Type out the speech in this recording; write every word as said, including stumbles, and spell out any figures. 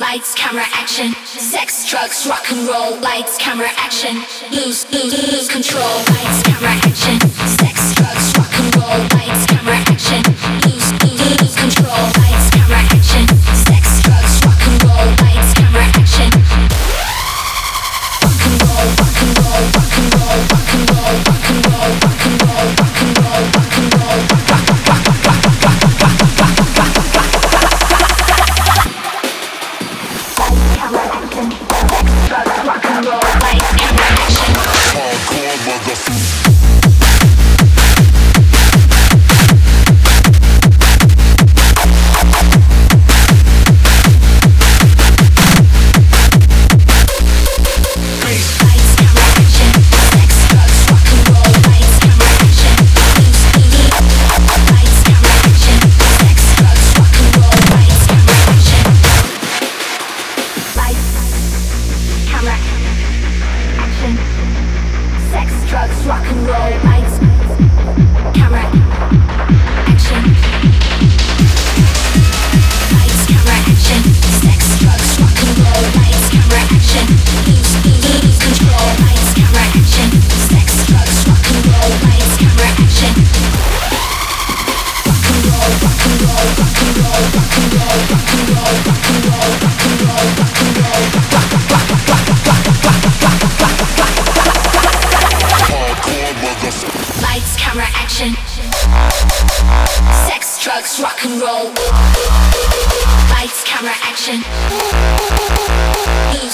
Lights, camera, action. Sex, drugs, rock and roll. Lights, camera, action. Lose, lose, lose control. Lights, camera, action. Sex, drugs, rock and roll. Lights, camera, action. Lose, lose, lose control. Lights, camera, action. Sex, drugs, rock and roll. Lights, camera, action. Rock and roll, rock and roll, rock and roll, rock and roll, rock and roll, rock and roll, rock and roll, rock and roll, rock, rock, rock, rock, rock, rock, rock, rock, rock, rock, rock, rock. Rock and roll, lights, camera, action. Hardcore motherfucker. Rock and roll, lights, camera, action. Lights, camera, action. Sex, drugs, rock and roll, lights, camera, action. Lose, lose, lose control. Lights, camera, action. Sex, drugs, rock and roll, lights, camera, action. Rock and roll, rock and roll, rock and roll, rock and roll, rock and roll, rock and roll, rock and roll, rock and roll, rock, rock, rock, rock, rock, rock, rock, rock, rock, rock, rock. Lights, camera, action. Sex, drugs, rock and roll. Lights, camera, action.